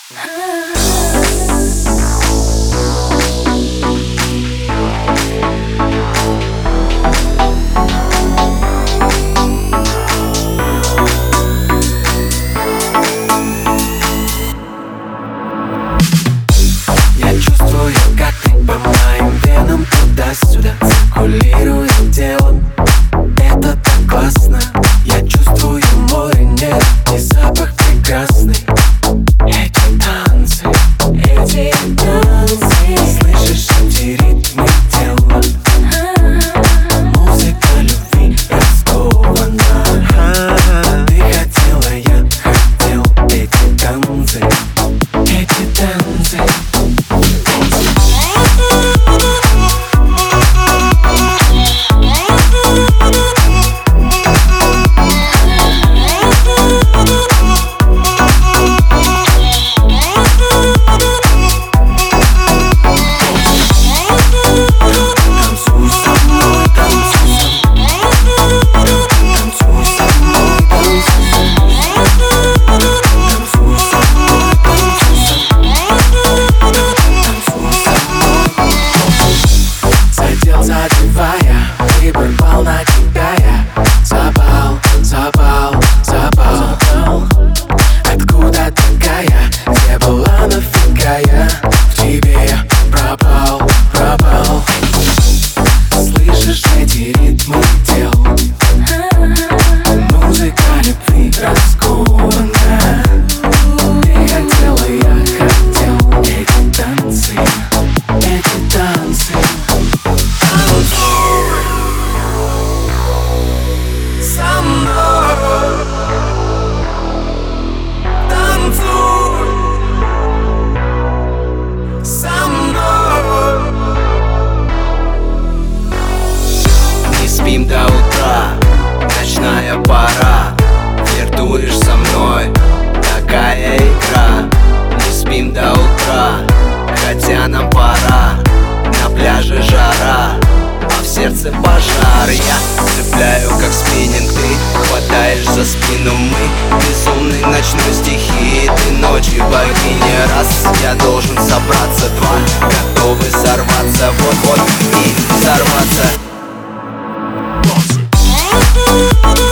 Я чувствую, как ты по моим венам туда-сюда циркулирует телом. Это так классно. Я чувствую море, нет, и запах прекрасный. Эти танцы, слышишь эти ритмы тела? Музыка любви раскована. Ты хотела, я хотел эти танцы, эти танцы. Ты порвал на тебя, я запал. Откуда такая? Где была, нафига я в тебе пропал? Слышишь эти ритмы тел? Музыка любви раскована. Ты хотела, я хотел эти танцы, эти танцы. Со мной танцуй, со мной. Не спим до утра, ночная пора. Флиртуешь со мной, такая игра. Не спим до утра, хотя нам пора. На пляже жара, а в сердце пожар. Я цепляю, как спиннинг, ты хватаешь за спину. Мы безумной ночной стихии. Ты ночью богиня, раз я должен собраться. Два готовы сорваться, вот-вот и взорваться.